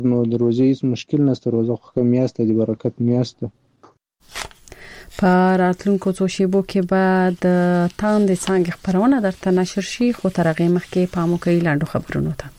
نو د روزي هیڅ مشکل نشته، روزه خو میاشت د برکت میاشت ده. په راتلونکو څو شیبو کې به د تاندې څنګه خبرونه درته نشر شي، خو تر هغه مخکې پام وکړئ لاندو خبرونو ته.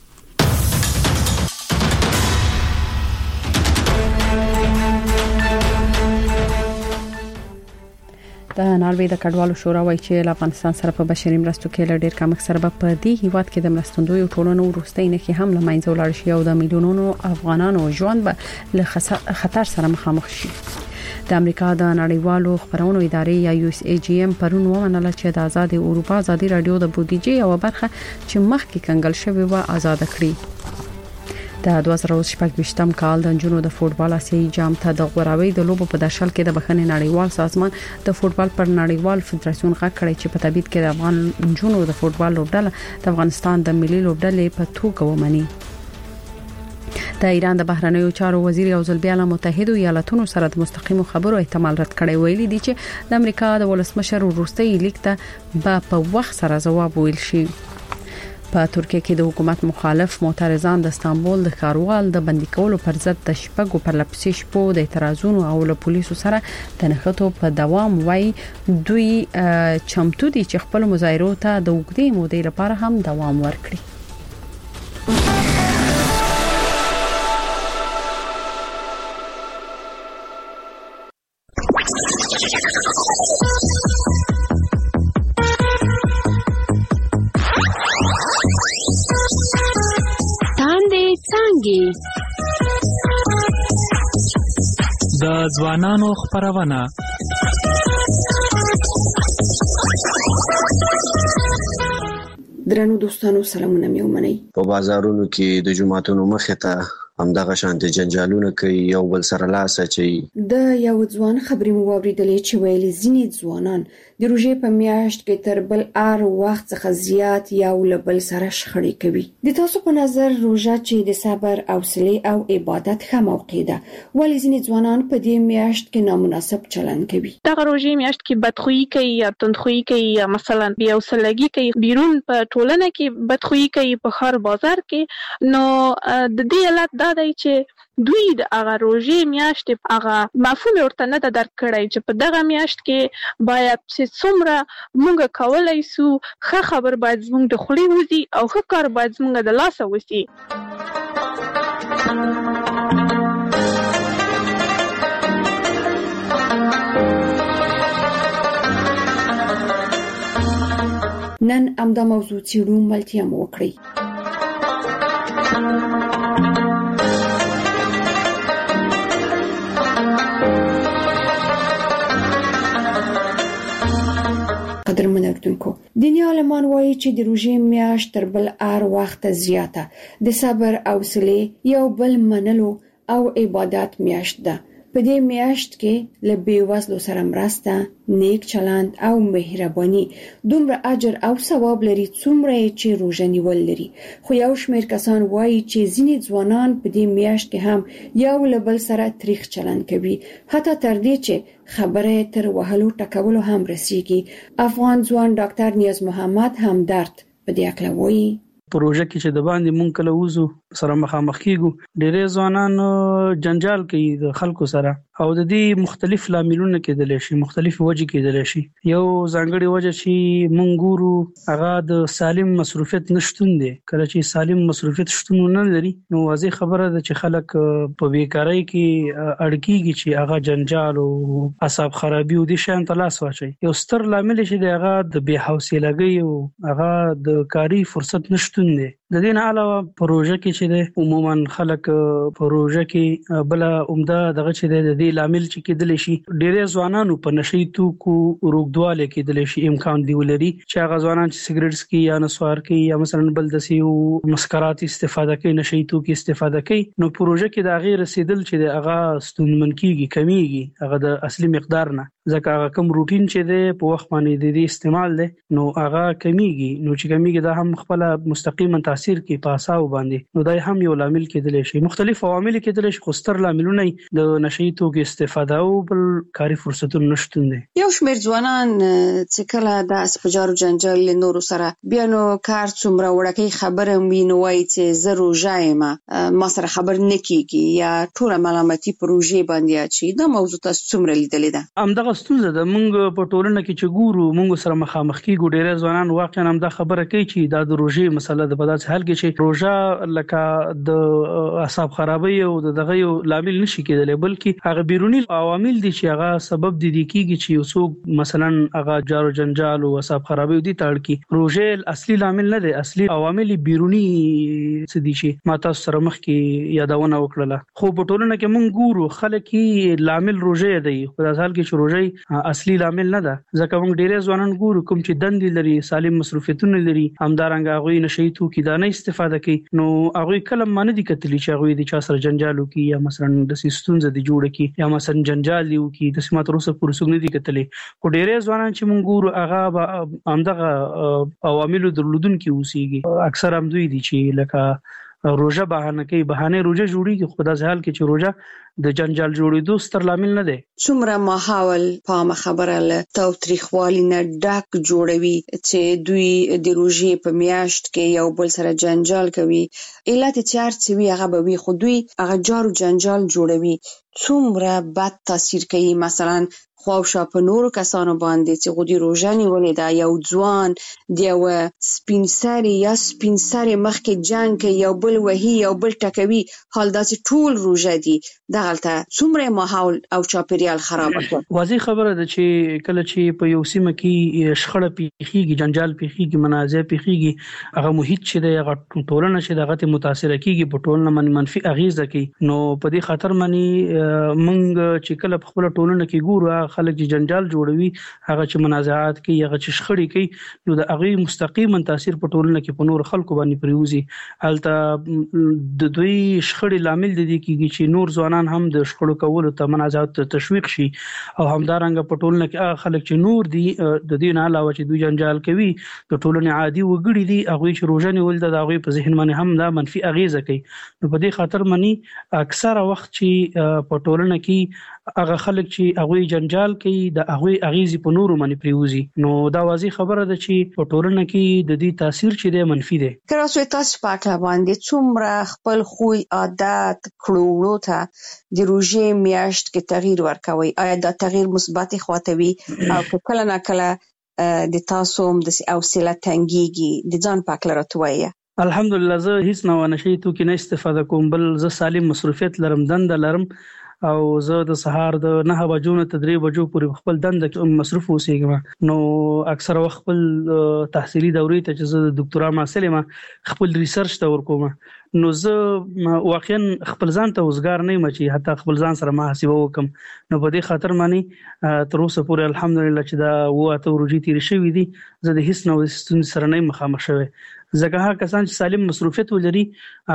د ناروې د کډوالو شورا وایي چې افغانستان سره په بشري مرستو کې لږ کم اکثر په دې هیواد کې د مرستندوی ټولنو وروستۍ نه کې هم لمنځه ولاړ شي او د میلیونونو افغانانو ژوند به له خطر سره مخامخ شي. د امریکا د نړیوالو خبرونو ادارې یا USAGM پرون ومنله چې د آزاد اروپا ازادي رادیو د بودیجې یو برخه چې مخکې کنګل شوی و آزاد کړي. د 2018 کال د جنونو د فوټبال آسیایي جام ته د غوراوي د لوبو په درشل کې د بخښنې نړیوال سازمان د فوټبال پر نړیوال فدراسیون غږ کړی چې په تبعید کې د افغان جنونو د فوټبال لوبډله د افغانستان د ملي لوبډلې په توګه ومني. د ایران د بهرنیو چارو وزیر یو ځل بیا له متحده ایالاتونو سره د مستقیمو خبرو احتمال رد کړی، ویلي دی چې د امریکا د ولسمشر وروستي لیک ته په وخت سره جواب ویل شي. په ترکیه کې د حکومت مخالف معترضان د استانبول د ښاروال د بندي کولو پر ضد د شپږو پرلپسې شپو د اعتراضونو او له پولیسو سره د نښتو په دوام وایي دوی چمتو دي چې خپل مظاهرو ته د وګړي مودې لپاره هم دوام ورکړي. د ځوانانو خبرونه درنو دوستانو سلامونه مې ومنئ. په بازارونو کې د جمعاتونو مخې ته همدغه شانتي جنجالونه کوي، یو بل سره لاس اچي. د یو ځوان خبرې مو واوریدلې چې ویلي ځینې ځوانان د روژې په میاشت کې تر بل ار وخت څخه زیات یو له بل سره شخړې کوي. د تاسو په نظر روژه چې د صبر، حوصله او عبادت ښه موقع ده، ولې ځینې ځوانان په دې میاشت کې نامناسب چلند کوي؟ دغه روژې میاشت کې بدخویي کوي یا تندخویي کوي یا مثلا بې حوصلګي کوي، بیرون په ټولنه کې بدخویي کوي، په ښار بازار کې. نو د دې علت دا دی چې دوی د هغه روژې میاشت هغه مفهوم ورته نه درک کړی چې په دغه میاشت کې باید چې څومره موږ کولای سو ښه خبر باید زموږ د خولې وځي او ښه کار باید زموږ د لاسه وځي. نن امدا موضوع څیړو، ملتیا مو وکړئ. قدرمن اردوونکو، دیني عالمان وایي چې د روژې میاشت تر بل هر وخت زیاته د صبر، حوصله، یو بل منلو او عبادت میاشت ده. په دې میاشت کې له بېوزلو سره مرسته، نیک چلند او مهرباني دومره اجر او ثواب لري څومره چې روژه نیول لري. خو یو شمېر کسان وایي چې ځینې ځوانان په دې میاشت کې هم یو له بل سره تریخ چلند کوي، حتی تر دې چې خبره تر وهلو ټکولو هم رسیږي. افغان ځوان ډاکټر نیاز محمد همدرد په دې اړه وایي. پروژه کې چې د باندې مونږ کله وزو سره مخامخ کیږو، ډېرې ځوانان جنجال کوي د خلکو سره او د دې مختلف لاملونه کېدل شي، مختلف وجې کېدل شي. یو ځانګړي وجه چې مونږ ګورو هغه د سالم مصروفیت نشټون دی. کله چې سالم مصروفیت شتون نه لري نو واضح خبره ده چې خلک په بیکارۍ کې اړکیږي چې هغه جنجال او اعصاب خرابي او د شان تلاس واچي. یو ستر لامل چې هغه د بې حوصلګۍ او هغه د کاری فرصت نشټون دی. د دې نه علاوه پروژه کې چې عموما خلک پروژه کې بل عمده دغه چې د دې لامل چې کېدل شي ډېر ځوانانو په نشي توکو روغدواله کېدل شي امکان دی ولري چې هغه ځوانان چې سیګریټس کې یا نسوار کې یا مثلا بل د سیو مسکرات استفاده کوي، نشي توکي استفاده کوي، نو پروژه کې د غیر رسیدل چې هغه ستونمن کیږي، کمیږي هغه د اصلي مقدار نه. ځکه هغه کوم روټین چې دی په وخت باندې د دې استعمال دی نو هغه کمیږي، نو چې کمیږي دا هم خپل مستقیما تاثیر کوي په اعصاب باندې، نو دا هم یو لامل کېدلی شي. مختلف عوامل کېدلی شي، خو ستر لاملونه د نشئی توکو استفاده او بل کاري فرصتونو نشتون دی. یو شمېر ځوانان چې کله د اسپجار جنجال نورو سره بیا نو کار څومره وړکۍ خبره وي نو وایي چې زه روژه یم، ما سره خبر نه کیږي یا ټوله ملامتي په روژې باندې اچي. دا موضوع تاسو څومره لیدلې ده؟ همدغه ستونزه ده. موږ په ټولنه کې چې ګورو موږ سره مخامخ کیږو، ډېر ځوانان واقعا هم دا خبره کوي چې دا د روژې مسله ده. په داسې حال کې چې روژه لکه د اعصاب خرابۍ او دغه یو لامل نشي کېدلی، بلکې هغه بیرونی عوامل دي چې هغه سبب دي کیږي چې یو څوک مثلا هغه جارو جنجال او اعصاب خرابۍ دي تړ کی. روژه اصلي لامل نه دی، اصلي عوامل بیرونی څه دي چې ما تاسو سره مخ کې یادونه وکړه. خو په ټولنه کې موږ ګورو خلک یې لامل روژه دی، په داسې حال کې چې روژه اصلي لامل نه ده. ځکه موږ ډېر ځوانان ګورو کوم چې دندې لري، سالم مصروفیتونه لري، همدارنګه هغوی نشئی توکي دا نه استفاده کوي، نو هغوی کله نه دي کتلی چې هغوی د چا سره جنجال وکړي یا مثلا د ستونزه دي جوړه کړي یا مثلا جنجال دی وکړي. د سمات روسه پورې څوک نه دي کتلی، خو ډېر ځوانان چې موږ ګورو هغه همدغه عواملو درلودونکي اوسېږي. اکثر هم دوی دي چې لکه روژه بهانه کوي، بهانه روژه جوړیږي، خو داسې حال کې چې روژه د جنجال جوړېدو ستر لامل نه دی. څومره ماحول په خبره له تاوتریخوالي نه ډک جوړوي چې دوی د روژې په میاشت کې یو بل سره جنجال کوي. علت چې هر څه وي هغه به وي، خو دوی هغه جارو جنجال جوړوي. څومره بد تاثیر کوي مثلا خواوشا په نورو کسانو باندې چې غوډي روژه نیولې ده. یو ځوان د یو سپین سري یا سپین سري مخکې جنگ کوي، یو بل وهي، یو بل ټکوي، حال دا چې ټول روژه دي. دغلته څومره ماحول او چاپیریال خراب کړ. واضح خبره ده چې کله چې په یو سیمه کې شخړه پیښیږي، جنجال پیښیږي، منازعه پیښیږي، هغه محیط چې د هغه ټولنه چې دغه متاثر کیږي، په ټولنه باندې منفي اغیزه کوي. نو په دې خاطر باندې موږ چې کله په خپل ټولنه کې ګورو خلک چې جنجال جوړوي، هغه چې منازعات کوي، هغه چې شخړې کوي، نو د هغه مستقیما تاثیر په ټولنه کې په نور خلکو باندې پریوزي. البته د دوی شخړې لامل دي کیږي چې نور ځوانان هم د شخړو کولو ته منازعات تشویق شي، او همدارنګه په ټولنه کې خلک چې نور دي د دې نه علاوه چې دوی جنجال کوي، د ټولنې عادي وګړي دي، هغه چې روژه نیول د هغه په ذهن باندې هم دا منفي اغیزه کوي. نو په دې خاطر باندې اکثره وخت چې په ټولنه کې هغه خلک چې هغه جنجال کوي د هغه اغیزي په نورو باندې پریوزي، نو دا واضح خبره ده چې په ټولنه کې د دې تاثیر چې دی منفي دی. کراسو تاسو پاکه باندې څومره خپل خوی عادت کړو ته د روژې میاشت کې تغییر ورکوي؟ آیا دا تغییر مثبت خواته وي او کله نه کله د تاسو هم د حوصله تنګيږي؟ د ځان پاک لرته وایي. الحمدلله زه هیڅ نه نشئی توکي نه استفاده کوم، بل زه سالم مصروفیت لرم، دند لرم، او زه د سهار د 9 بجو نه 3 بجو پورې خپل دند مصروف اوسېږم. نو اکثر وخت خپل تحصیلي دورې ته چې زه د ډاکټرا محصل یم، خپل ریسرچ ته ورکوم. نو زه واقعا خپل ځان ته وزګار نه یم چې حتی خپل ځان سره محاسبه وکم. نو په دې خاطر باندې تر اوسه پورې الحمدلله چې دا وته ورجې تیر شوې دي، زه د هیڅ نو ستونزې سره نه مخامخ شوم. ځکه هغه کسان چې سالم مصروفیت ولري،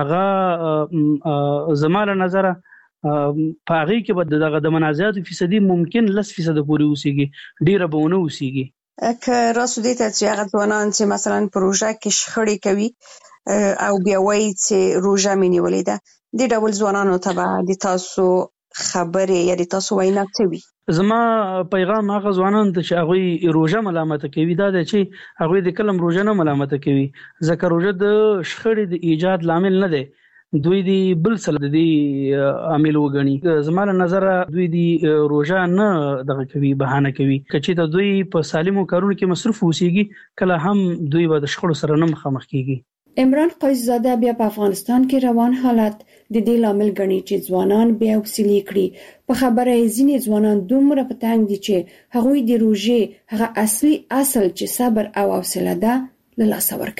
هغه زماله نظر په هغه کې به دغه د منازعات فیصدي ممکن 10% پورې اوسېږي، ډیره به ونه اوسېږي. که راسو دې ته چې هغه ځوانان چې مثلا پروژه کې شخړې کوي او بیا وایي چې روژه مې نیولې ده، د ډول ځوانانو ته به د تاسو خبرې یا د تاسو وینا څه وي؟ زما پیغام هغه ځوانان ته چې هغه روژه ملامت کوي دا دی چې هغه د کلم روژه نه ملامت کوي، ځکه روژه د شخړې د ایجاد لامل نه دی، دوی دی بل څه د عامل وګڼي. زما له نظر دوی دی روژه نه دغه کوي، بهانه کوي. کچې ته دوی په سالمو کارونو کې مصروف اوسېږي، کله هم دوی به د شخړو سره نه مخامخ کیږي. عمران قیصزاده بیا په افغانستان کې روان حالت د دې لامل ګڼي چې ځوانان بیا وسیلې کړي. په خبره یې ځینې ځوانان دومره په تنګ دي چې هغوی د روژې هغه اصلي اصل چې صبر او حوصله ده له لاسه ورکوي.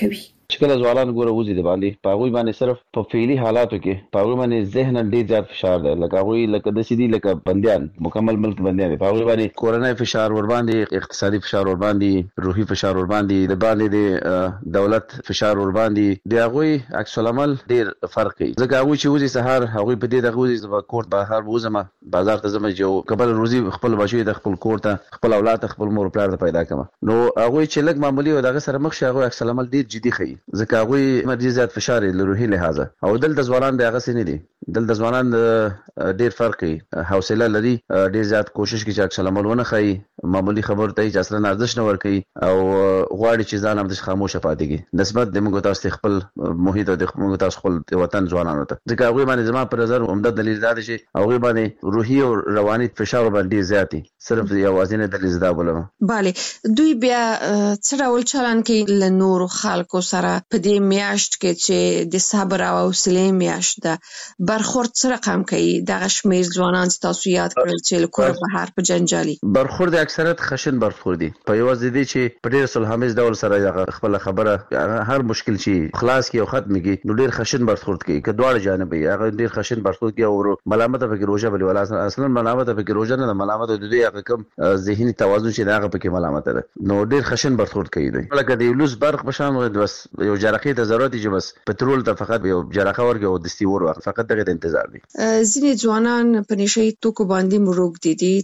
چې کله ځوانان ګوره وځي د باندې پاغوي باندې صرف په فعلی حالاتو کې پاغوي باندې ذهن ډیر زیات فشار دی لکه هغوی لکه د سیدي لکه بنديان مکمل ملک بنديان دي پاغوي باندې کورنۍ فشار ور باندې اقتصادي فشار ور باندې روحي فشار ور باندې د باندې د دولت فشار ور باندې د هغوی عکس العمل ډیر فرق کوي ځکه هغوی چې وځي سهار هغوی په دې دغه وځي د کورت بهر وځم بازار ته ځم چې قبل روزي خپل بچي د خپل کور ته خپل اولاد خپل مور پلار ته پیدا کړم نو هغوی چې لګ معمولی او دغه سره مخ شي هغوی عکس العمل ډیر جدي خي ځکه هغوی مرجي زیات فشار له روحي لحاظه او دلته ځوانان دغه سي نه دي دلته ځوانان ډیر فرق کوي حوصله لري ډیر زیات کوشش کوي چې عکس العمل ونه خي معمولی خبر ته چې اصلا ارزښت نه ور کوي او غواړي چې ځان هم د خاموشه پاتې کی نسبت د موږ تاسو خپل محیط او د موږ تاسو خپل وطن ځوانانو ته ځکه هغه باندې زما پر نظر عمده دلیل دا دی چې هغه باندې روحي او رواني فشار باندې زیاتی صرف یوازینه دلیل دا بولم bale دوی بیا څه ډول چلن کې ل نور خلکو سره په دې میاشت کې چې د صبر او حوصله میاشت ده برخورد سره رقم کوي دغه شمیر ځوانان تاسو یاد کړل چې له کور بهر په جنجالي برخورد اکثریت خشن برخورد دي په یوه ځدی چې په ډیر صلحامیز ډول سره خپل خبره هر مشکل شي خلاص کی او ختم کی نو ډیر خشن برخورد کوي که دواړه جانب یې هغه ډیر خشن برخورد کوي او ملامت په روزه بلی ولا اصلا ملامت په روزه نه ملامت د دوی هغه کم ذهني توازن چې هغه په کې ملامت ده نو ډیر خشن برخورد کوي دوی لکه د لوس برخ بشان بس یو جرقې ته ضرورت دی بس پټرول ته فقط یو جرقه ورګه او دستي ور فقط دغه انتظار دی ځینې ځوانان په نشي توکو باندې مروږ دي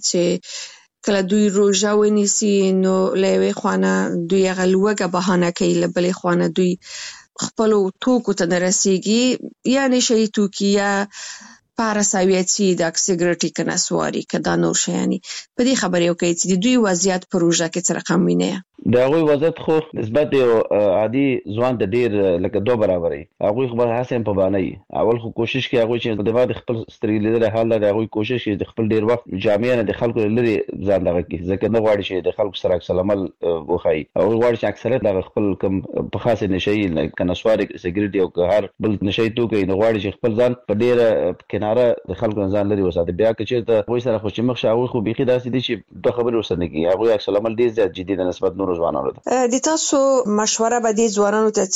چې کله دوی روزه ونیسي نو لوي خوانه دوی غلوګه بهانه کوي لبلې خوانه دوی خپل توکو ته رسیږي یا نشي توکي یا پاراساویتي د سیګریټي کناسواري کدا نور شيانی په دې خبرې یو کوي چې دوی وضعیت پروژه کې څه رقم ویني دا غوي وضعیت خو نسبت یو عادي ځوان د ډیر لکه دوه برابرې هغه خبر حسین په باندې اول خو کوشش کوي هغه چې د بعد خپل سترګې لیدل حال دا هغه کوشش کوي د خپل ډیر وخت جامعه نه د خلکو لري ځان دغه کې ځکه نه غواړي چې د خلکو سره عکس العمل وخی او غواړي چې اکثریت د خپل کم په خاصه نشي کناسواري سیګریټي او هر بل نشي توکي نه غواړي چې خپل ځان په ډیر کناره د خلکو ځان لري وساته بیا چې ته وای سره خو چې مخ شاوي خو بيخي داسې دي چې د خبرو سره نه کوي هغه عکس العمل ډیر زیات جدي د نسبت نور ځوانانو ته د تاسو مشوره به د ځوانانو ته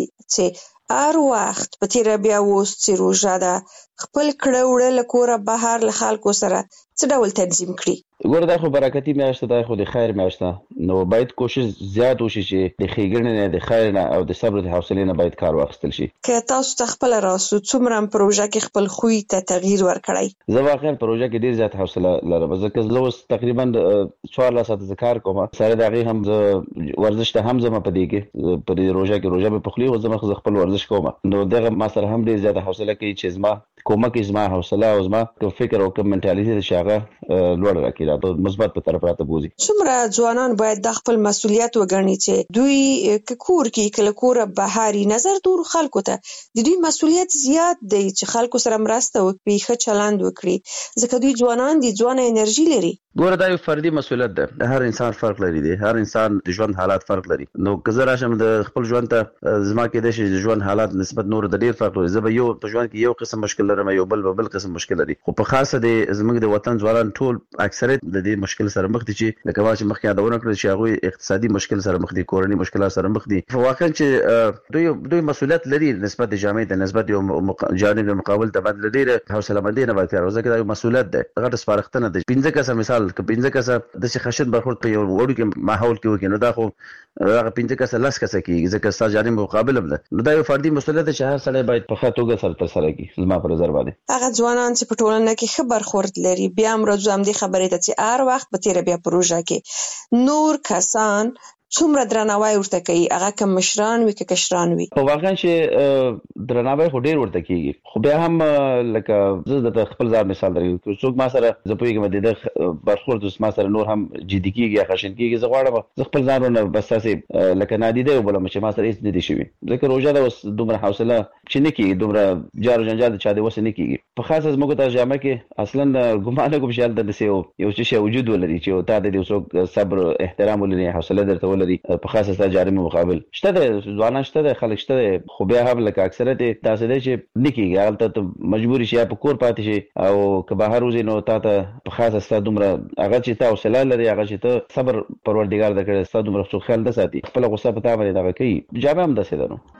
چې هر وخت په تیر بیا وست روزه ده خپل کړه وړه لکوره بهر له خلکو سره څه ډول تنظیم کړي ګور دا خو برکتی میاشت ده خو د خیر میاشت نو باید کوشش زیات وشي چې د خېګړنې نه د خیر نه او د صبر او حوصله نه باید کار واخیستل شي که تاسو خپل راسو څومره پروژه کې خپل خوې ته تغییر ورکړی زه واقعا پروژه کې ډیر زیات حوصله لرم ځکه زه اوس تقریبا 14 ساعت کار کوم سره دغه هم ورزش ته هم زما په دې کې په دې روزه کې روزه په خلی او زما خپل ورزش کوم نو دغه ما سره هم ډیر زیات حوصله کوي چې زما کومه کې زما حوصله او زما فکر او کوم منټالیټي د شاغه لوړ راکړي دا مثبت په طرف راته بوزي څومره ځوانان باید د خپل مسؤلیت وګڼي چې دوی کور کې کله کور بهاري نظر دور خلکو ته د دوی مسؤلیت زیات دی چې خلکو سره مرسته وکړي ښه چلند وکړي ځکه دوی ځوانان دي ځوانه انرژي لري ګوره دا یو فردي مسؤلیت ده هر انسان فرق لري دی هر انسان د ژوند حالات فرق لري نو که زه راشم د خپل ژوند ته زما کې د شي ژوند حالات نسبت نور د ډیر فرق لري زه به یو په ژوند کې یو قسم مشکل لرم یو بل قسم مشکل لري خو په خاصه د زموږ د وطن ځوانان ټول اکثریت د دې مشکل سره مخ دي چې لکه چې مخکې یادونه کړل چې هغه اقتصادي مشکل سره مخ دي کورنۍ مشکلات سره مخ دي په واقع چې دوی مسؤلیت لري نسبت د جامعې ته نسبت یو جانب مقابل ته بدل ډیره حوصله مندي نه باید ځکه دا مسؤلیت ده غټ سپارښتنه ده 15 کسه مثال ک 15 کسه د څه خشن برخورد په یو وړو کې ماحول کې وکړي نو دا خو هغه 15 کسه لاس کسه کې ځکه ستاسو جانب مقابل هم ده نو دا یو فردي مسؤلیت چې هر سړی باید په خاطر توګه سره تر سره کوي زما پر نظر باندې هغه ځوانان چې په ټولنه کې ښه برخورد لري بیا هم راځم د خبرې ته چې هر وخت به تیر بیا پروژه کې نور کسان څومره درناوی ورته کوي هغه کوم مشران وي که کشران وي په واقع چې درناوی خو ډیر ورته کیږي خو بیا هم لکه زه د خپل ځان مثال درکوم څوک ما سره زه پوهیږم د برخورد ما سره نور هم جدي کیږي یا خشن کیږي زه غواړم زه خپل ځان بس تاسې لکه نادیده وبلم چې ما سره هیڅ نه دي شوي ځکه روزه ده اوس دومره حوصله چې نه کیږي دومره جار جنجال چا دی وس نه کیږي په خاصه زموږ ته جامه کې اصلا ګمان کوم چې د یو څه وجود ولري چې تا د څوک صبر احترام ولري حوصله درته لري په خاصه ستا جارمه مقابل شته د ځوانان شته د خلک شته خو بیا هم لکه اکثریت تاسو د چې نکیږي هغه ته مجبوري شي په کور پاتې شي او که بهر وځي نو تاسو په خاصه ستا دومره هغه چې تاسو حوصله لري هغه چې ته صبر پروردګار درکړي ستا دومره څو خیال د ساتي خپل غصه په تا باندې دغه کوي جامه هم دسه ده نو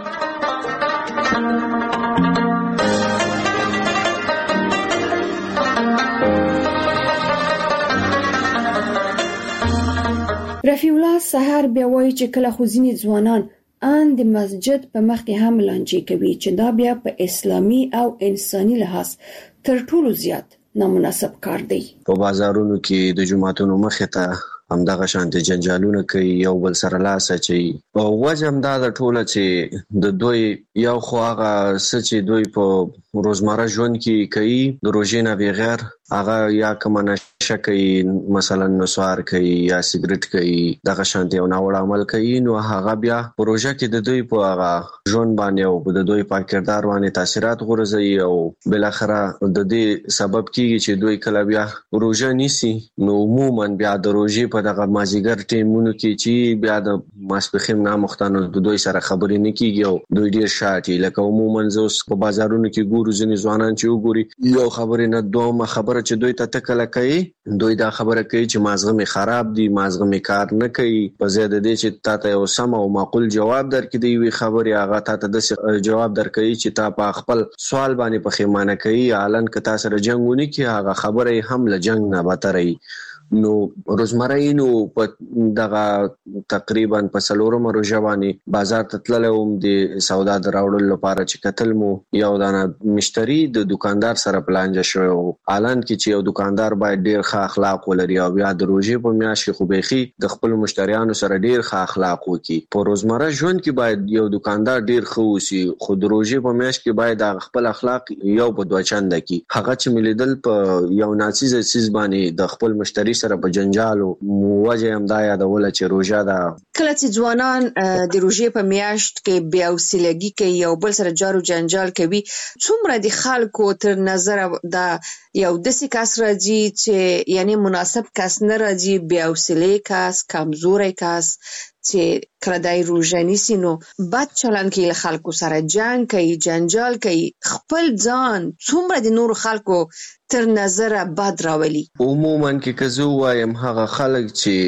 رفیع الله سحر بیا وایي چې کله خو ځینې ځوانان ان د مسجد په مخ کې هم لانجې کوي چې دا بیا په اسلامي او انساني لحاظ تر ټولو زیات نامناسب کار دی. په بازارونو کې د جمعتونو مخې ته همدغه شانتي جنجالونه کوي یو بل سره لاس اچي او وجه هم دا د ټوله چې د دوی یو خو هغه چې دوی په روزمره ژوند کې کوي د روژې نه بغیر هغه یا کوم نشه کوي مثلا نسوار کوي یا سیګریټ کوي دغه شانتي او ناوړه عمل کوي نو هغه بیا پروژه کې د دوی په هغه ژوند باندې او د دوی په کردار باندې تاثیرات غورځي او بل اخره د دې سبب کیږي چې دوی کله بیا روژه نیسي نو عموما بیا د روژې په دغه مازیګر ټیمونو کې چې بیا د ماسپخیم نامختانو د دوی سره خبرې نه کیږي او دوی ډیر شاعتي لکه عموما زوس په بازارونو کې ګورو ځینې ځوانان چې وګوري یو خبرې نه دوه خبره چې دوی ته تکله کوي دوی دا خبره کوي چې مازغه می خراب دي مازغه می کار نه کوي په زیاده دي چې تاسو یو سم او معقول جواب درکې دی وی خبره هغه تاسو د جواب درکې چې تاسو په خپل سوال باندې پخېمانه کوي اعلان ک تاسو سره جنگونه کې هغه خبره هم له جنگ نه بتري نو روزمره نو په دغه تقریبا په سلورم روزه باندې بازار ته تللم د سودا دراوړل لپاره چې قتل مو یو دانه مشتری د دکاندار سره پلانجه شو اعلان کې چې یو دکاندار باید ډیر ښه اخلاق ولري او بیا د روزې په میاشت خو بيخي د خپل مشتریانو سره ډیر ښه اخلاق وکړي په روزمره ژوند کې باید یو دکاندار ډیر ښه وسی خو د روزې په میاشت کې باید خپل اخلاق یو په دوه چنده کې هغه چې ملیدل په یو ناڅیز چیز باندې د خپل مشتری سره په جنجالو وجه هم دا یادول چې روژه ده کله چې ځوانان د روژې په میاشت کې بیا وسیلګي کوي یو بل سره جارو جنجال کوي څومره د خلکو تر نظر دا یو داسې کس راځي چې یعنی مناسب کس نه راځي بیا وسیلې کس کمزوري کس چې کله دای روژه نیسي نو بد چلند کوي خلکو سره جنگ کوي جنجال کوي خپل ځان څومره د نور خلکو تر نظر بد راولي عموما کې کزو وایم هغه خلک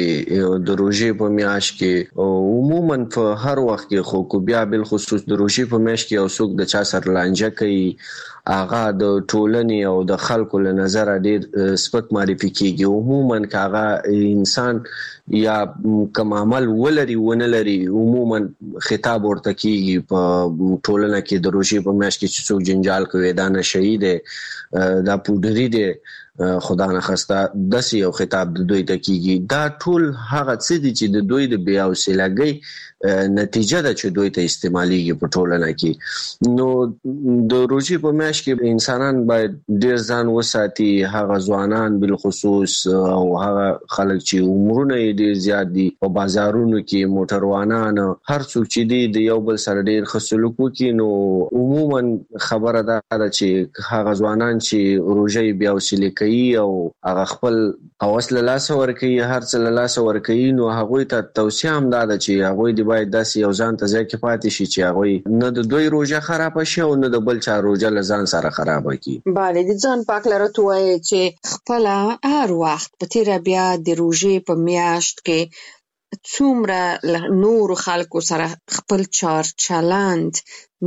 چې د روژې په میاشت کې او عموما په هر وخت کې خو کو بیا بل خصوص د روژې په میاشت کې او څوک د چا سره لانجه کوي هغه د ټولنې او د خلکو له نظر ډیر سپک معرفي کیږي عموما هغه انسان یا کوم عمل ولري ونه لري عموما خطاب ورته کیږي په ټولنه کې د روژې په میاشت کې چې څوک جنجال کوي دا نه شهید دا پودری دی خدا نه خسته داسې یو خطاب د دوی ته کیږي دا ټول هغه څه دي چې د دوی د بیا وسیلګي نتیجه ده چې دوی ته استعماليږي په ټولنه کې نو د روژې په میاشت کې انسانان باید ډیر ځان وساتي هغه ځوانان بل خصوص او هغه خلک چې عمرونه ډیر زیات دي په بازارونو کې موټروانان هر څوک چې دي د یو بل سره ډیر خصلوک کوي نو عموما خبره ده چې هغه ځوانان چې روژې بیا وسیلې کوي او هغه خپل حوصله لاس ورکوي هر څه لاس ورکوي نو هغه ته توصيه هم ده چې هغه دی باید داسې یو ځان ته ځکه پاتې شي چې هغه نه د دوی روزه خراب شي او نه د بل چا روزه لزان سره خراب کی. bale د ځان پاک لرته وای چې خپل هر وخت په تیر بیا د روزه په میاشت کې څومره نور خلکو سره خپل چار چلند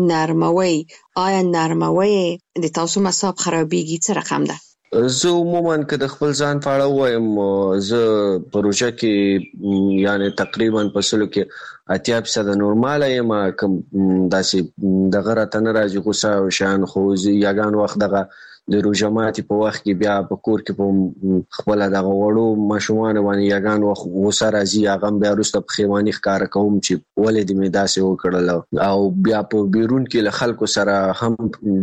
نرموي آیا نرموي د تاسو مصاب خرابېږي څه رقم ده؟ زه عموما که د خپل ځان په اړه وایم زه پروژه کې یعنی تقریبا په سلو کې 80% نورماله یم کوم داسې دغه راته نه راځي غوسه او شان خو یګان وخت دغه د روزماتي په وخت کې بیا په کور کې په خپل دغه وړو ماشومان باندې یګان وخت غوسه راځي هغه بیا وروسته په خیوانی ښکار کوم چې ولې دې مې داسې وکړل او بیا په بیرون کې له خلکو سره هم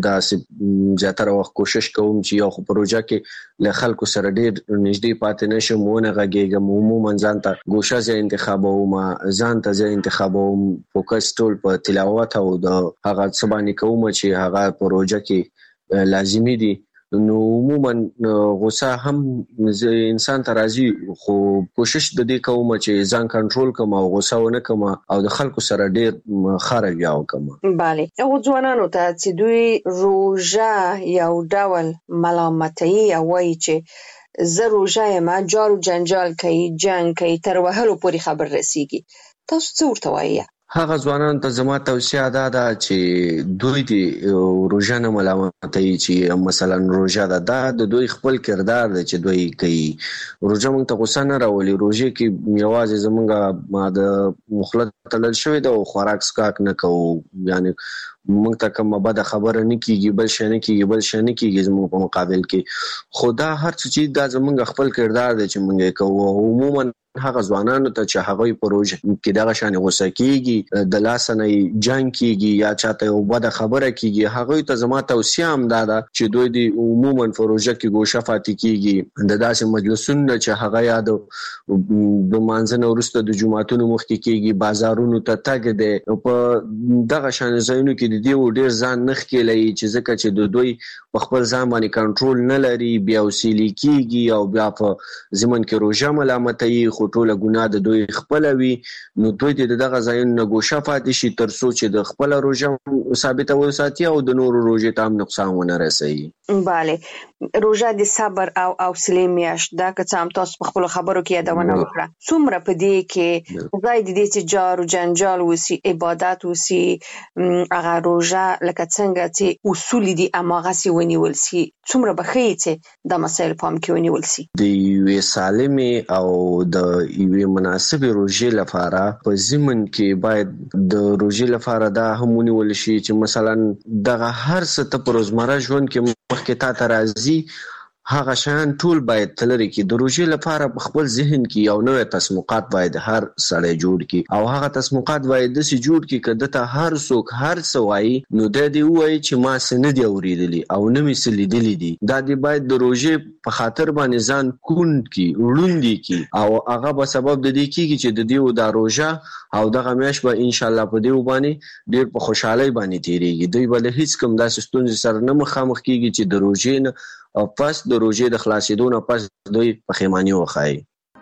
داسې زیاتره وخت کوشش کوم چې یو خو پروژه کې له خلکو سره ډیر نږدې پاتې نشم ونه غږیږم عموما ځان ته ګوشه ځای انتخابوم ځان ته ځای انتخابوم فوکس ټول په تلاوت او د هغه څه باندې کوم چې هغه پروژه کې لازمي دي نو عموما غوسه هم انسان ته راځي خو کوشش د دې کوم چې ځان کنټرول کوم او غوسه ونه کوم او د خلکو سره ډیر خارج یاو کوم. bale او ځوانانو ته چې دوی روژه یو ډول ملامتي او وایي چې زه روژه یم جارو جنجال کوي جنگ کوي تر وهلو پورې خبر رسیږي. تاسو څه ورته وایي؟ هغه ځوانان ته زما توصیه ده چې دوی د روژه نه ملامتوي چې مثلا روژه ده د دوی خپل کردار دی چې دوی کوي. روژه موږ ته غوسه نه راولي. روژه کې یوازې زمونږ د مخلط تلل شوی ده او خوراک سکاک نه کوو، یعنی موږ ته کومه بده خبره نه کیږي، بل شي نه کیږي زموږ په مقابل کې. خو دا هر څه چې دا زمونږ خپل کردار دی چې موږ کوو. عموما هغه ځوانانو ته چې هغه په روژه کې دغه شان غوسه کیږي، د لاس نه جنگ کیږي یا چاته یو بده خبره کیږي، هغه ته زما توصیه هم ده چې دوی د عموما په روژه کې ګوشه فاتې کیږي د داسې مجلسونو چې هغه یاد د مانځنه وروسته د جمعتونو مخکې کیږي، بازارونو ته تګ دی. په دغه شان ځایونو کې د دې ډیر ځان نخ کېلای چې ځکه چې د دوی په خپل ځان باندې کنټرول نه لري، بیا وسیلې کیږي او بیا په زمون کې روژه ملامتوي. ټوله ګناه د دوی خپل وي، نو دوی د دغه ځایونو نه ګوښه پاتې شي تر څو چې د خپل روژه ثابته وساتي او د نورو روژې ته هم نقصان ونه رسوي. bale روژه د صبر او حوصله میاشت دا که څه هم تاسو په خپل خبرو کې یادونه وکړه. څومره په دې کې ځای د دې چې جارو جنجال وسی، عبادت وسی، هغه روژه لکه څنګه چې اصول دي اماغه سی ونیول سي، څومره بخي چې د مسایل پام کې ونیول سي. د یوې سالمه او د یوې مناسبه روژې لپاره په ضمن کې باید د روژې لپاره دا هم ونیول شي چې مثلا دغه هر څه ته په روزمره ژوند کې مخکې تا ته راځي هغه شان ټول باید تلری کې. د روژې لپاره په خپل ذهن کې یو نوې تسمقات باید هر سړی جوړ کړي او هغه تسمقات باید د سي جوړ کړي کده ته هر څوک هر څه وایي نو د دې وایي چې ما سن دي اوریدلی او نه می سلیدلی دي. دا دی باید د روژې په خاطر باندې ځان کون کی وړوندي کی او هغه په سبب د دې کیږي چې د دې د روژه او دغه میاش به ان شاء الله په دې باندې ډیر په خوشحالي باندې تیریږي. دوی بل هیڅ کوم داسې ستونزې سره نه مخامخ کیږي چې د روژې نه او پس د روژې د خلاصېدو نه پس دوی پښیماني وښایي.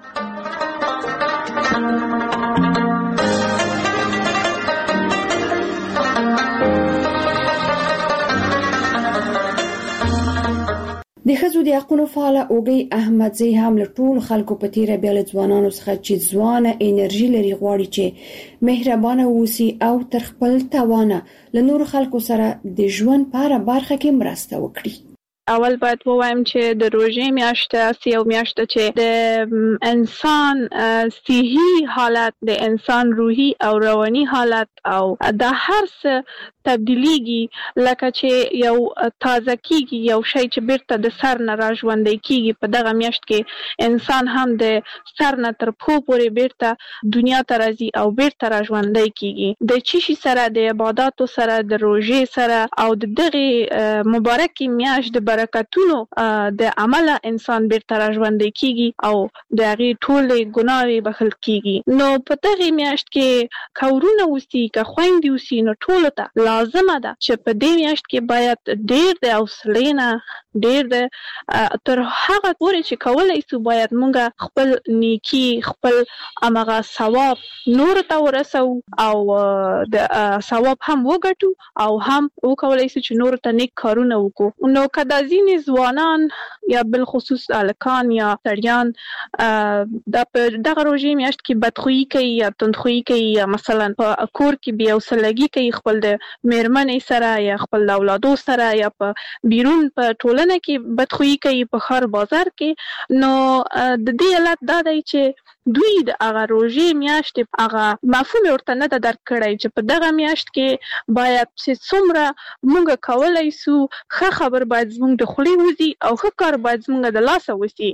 د ښځو د حقوقو فعال اوګي احمدزي هم له ټول خلکو په تیره بیا له ځوانانو څخه چې ځوانه انرژي لري غواړي چې مهربانه اوسي او تر خپل توانه له نور خلکو سره د ژوند په اړه برخه کې مرسته وکړي. اول باید ووایم چې د روژې میاشت یو میاشت چې د انسان صحي حالت، د انسان روحي او رواني حالت او د هر څه تبدیلیږي، لکه چې یو تازه کیږي، یو شی چې بیرته د سر نه راژوندی کیږي. په دغه میاشت کې انسان هم د سر نه تر پښو پورې بیرته دنیا ته راځي او بیرته راژوندی کیږي. د چشي سره، د عبادتو سره، د روژې سره او د دغه مبارکې میاشت د برکتونو د عمله انسان بیرته راژوندی کیږي او د هغې ټولې ګناوې بخښل کیږي. نو په دغه میاشت کې کورونه اوسي که خویندې اوسي نو ټولو ته لازمه ده چې په دې میاشت کې باید ډیر د حوصلې نه ډیر د تر هغه پورې چې کولی سو باید مونږ خپل نیکی، خپل امغه ثواب نور ته ورسو او د ثواب هم وګټو او هم وکولای سو چې نور ته نیک کارونه وکړو. نو کدا ځینې ځوانان یا بل خصوص الکان یا سړیان د دغه روژې میاشت کې بدخویي کوي یا تندخویي کوي یا مثلا په کور کې بیا وسلګي کوي خپل د میرمنې سره یا خپل اولادو سره یا په بیرون په ټولنه کې بدخویي کوي په ښار بازار کې، نو د دې علت دا دی چې دوی د هغه روژې میاشت هغه مفهوم ورته نه درک کړی چې په دغه میاشت کې باید چې څومره مونږ کولای سو ښه خبر باید زموږ د خولې وځي او ښه کار کار باید زموږ د لاسه وسی.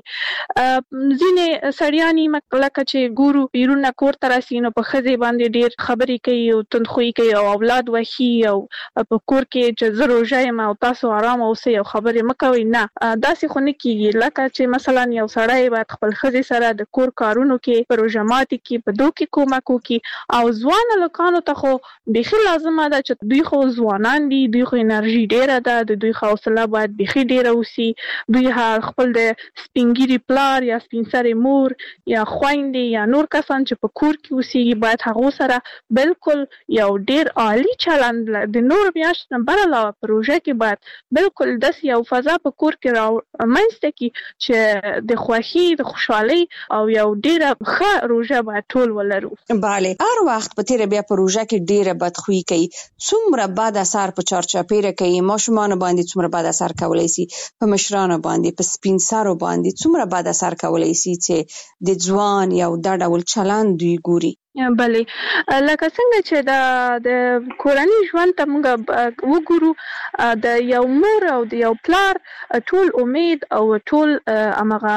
ځینې سړیانی لکه چې ګورو بیرونه کور ته راسي نو په ښځې باندې ډېر خبرې کوي او تندخویي کوي او اولاد وحي او په کور کې چې زه روژه یم او تاسو آرام اوسئ او خبرې مه کوئ. نه، داسې خو نه کېږي. لکه چې مثلا یو سړی باید خپل ښځې سره د کور کارونو کې په روژه ماتي کې په دو کې کومک وکړي. او ځوان هلکانو ته خو بیخي لازمه ده چې دوی خو ځوانان دي، دوی خو انرژي ډېره ده، د دوی حوصله باید بیخي ډېره وسي. دوی خپل د سپین ږیري پلار یا سپین سرې مور یا خویندې یا نور کسان چې په کور کې اوسېږي باید هغو سره بالکل یو ډېر عالي چلند د نور میاشتو نه بر علاوه په روژه کې باید بالکل داسې یو فضا په کور کې رامنځته کړي چې د خوښۍ د خوشحالۍ او یو ډېره ښه روژه باید ټول ولرو. بله، هر وخت په تیره بیا په روژه کې ډېره بدخویي کوي. څومره بد اثر په چارچاپیره کوي، ماشومانو باندې څومره بد اثر کولی سي، په مشرانو باندې، په سپین سرو باندې څومره بد اثر کولی سي چې د ځوان یو دا ډول چلند دوی ګوري. بله، لکه څنګه چې د کورنۍ ژوند ته موږ وګورو، د یو مور او د یو پلار ټول امید او ټول هغه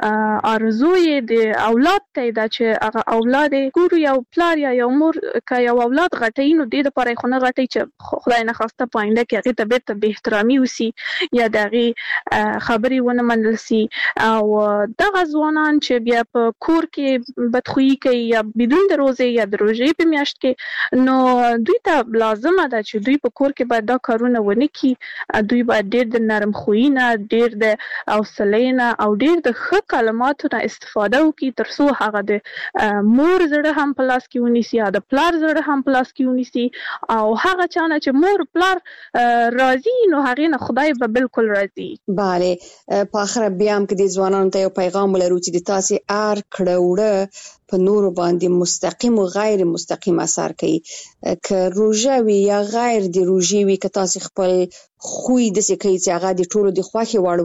آرزو یې د اولاد ته ده چې هغه اولاد ګورو. یو پلار یا یو مور که یو اولاد غټوي نو دې دپاره یې خو نه غټوي چې خدای نخواسته په آینده کې هغې ته بېرته بې احترامي وسي یا د هغې خبرې ونه منل سي. او دغه ځوانان چې بیا په کور کې بدخویي کوي یا بدون د یا د روژې په میاشت کې، نو دوی ته لازمه ده چې دوی په کور کې باید دا کارونه ونه کړي. دوی باید ډېر د نرم خویي نه، ډېر د حوصلې نه او ډېر د ښه کلماتو نه استفاده وکړي تر څو هغه د مور زړه هم په لاس کې ونیسي یا د پلار زړه هم په لاس کې ونیسي. او هغه چا نه چې مور پلار راضي نو هغې نه خدای به بالکل راضي. بله، په آخره بیا هم که د ځوانانو ته یو پیغام ولرو چې د تاسې هر کړه وړه په نورو باندې مستقیم او غیر مستقیم اثر کوي. که روژه وي یا غیر د روژې وي، که تاسې خپل خوی داسې کوي چې هغه د ټولو د خوښې وړ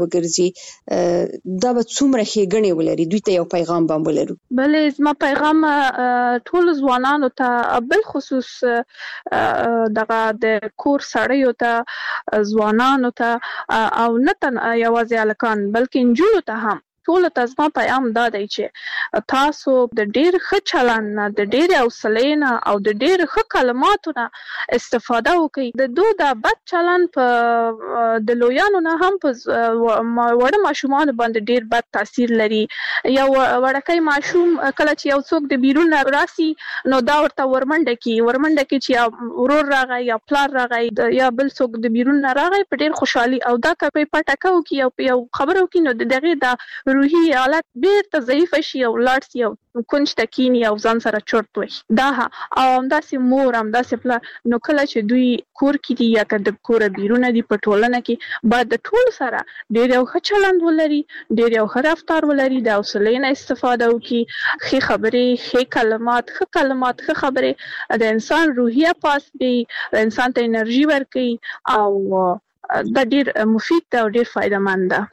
وګرځي، دا به څومره ښېګڼې ولري. دوی ته یو پیغام به هم ولرو. بلې، زما پیغام ټولو ځوانانو ته بالخصوص دغه د کور سړیو ته، ځوانانو ته او نه یوازې هلکان بلکې نجونو ته هم ټولو ته زما پیغام دا دی چې تاسو د ډېر ښه چلند نه، د ډېرې حوصلې نه او د ډېر ښه کلماتو نه استفاده وکړئ. د دو د بد چلند په د لویانو نه هم په وړه ماشومانو باندې ډېر بد تاثیر لري. یو وړکی ماشوم کله چې یو څوک د بیرون نه راسي نو دا ورته ورمنډه کړي چې یا ورور راغی یا پلار راغی یا بل څوک د بیرون نه راغی په ډېر خوشحالي او دا که په پټکه وکړي او یو خبره وکړي نو د هغې دا روحي حالت بیرته ضعیفه شي او لاړ شي او کونج ته کیني او ځان سره چرت وهي. دا او همداسې مور همداسې پلار نو کله چې دوی کور کې دي یا که د کوره بیرونه دي په ټولنه کې باید د ټولو سره ډېر یو ښه چلند ولري، ډېر یو ښه رفتار ولري، د حوصلې نه استفاده وکړي، ښې خبرې، ښې کلمات، ښه خبرې د انسان روحیه پاس کوي، د انسان ته انرژي ورکوي او دا ډېر مفید ده او ډېر فایده مند ده.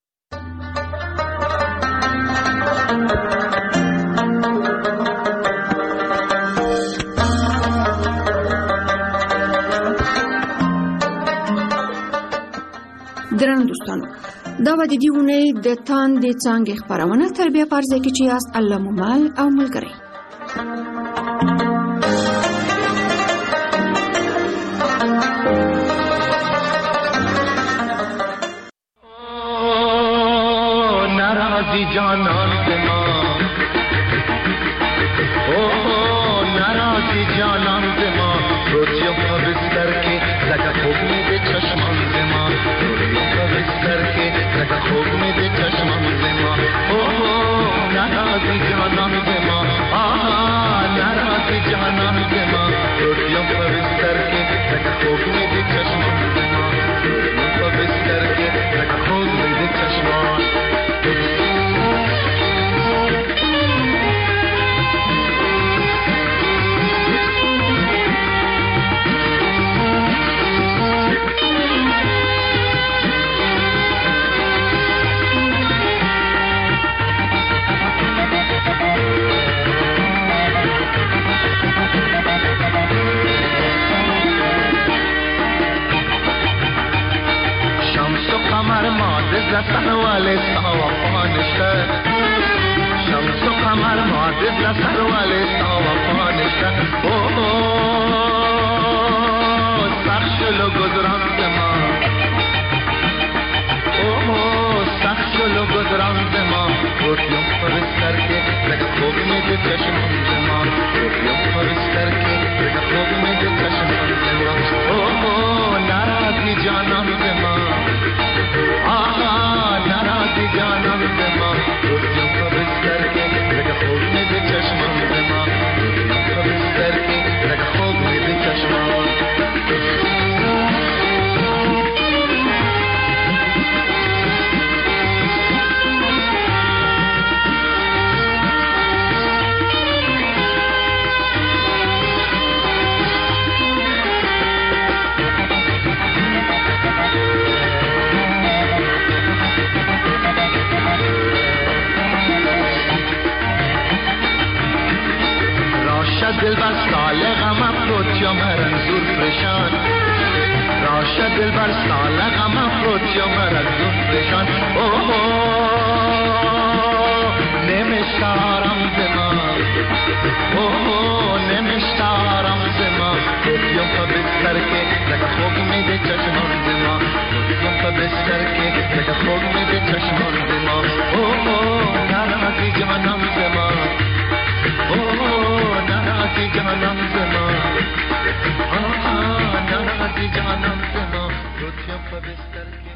درنو دوستانو، دا به د دې اونۍ د تاندې څانګې خپرونه تربیه په ارزه کې چې یاست الله مومل او ملګری. ناراضی جانان زما، ناراضی جانان زما، روزیم په بستر کې لکه خوب مې د چشمان زما، روزیم په بستر کې لکه خوب مې د چشمان زما. ناراضی جانان زما، ناراضی جانان زما، روزیم په بستر کې لکه خوب مې د چشمان زما، روزیم په بستر کې لکه خوب مې د چشمان. معدز لسن ولی وفانشته شمس و قمر معدز لسن ولی وفانشته سخشلو گذران زما سخشلو گذران زما روتیم پرستر که لگه خوب میده چشمان زما روتیم پرستر که لگه خوب میده چشمان زما ناراضی جانان زما آها ناراضی جانان زما روتیم پرستر که لگه خوب میده چشمان زما روتیم پرستر که لگه خوب میده چشمان دل بر سال غم افروت یا مرنزور پریشان راشه دل بر سال غم افروت یا مرنزور پریشان نمیشتارم زمان نمیشتارم زمان روزیم پا بستر که لگه خوب میده چشمان زمان روزیم پا بستر که لگه خوب میده چشمان زمان ناراضی جانم زمان ناراضی جانم زمان ناراضی جانم زمان روزیم پا بستر که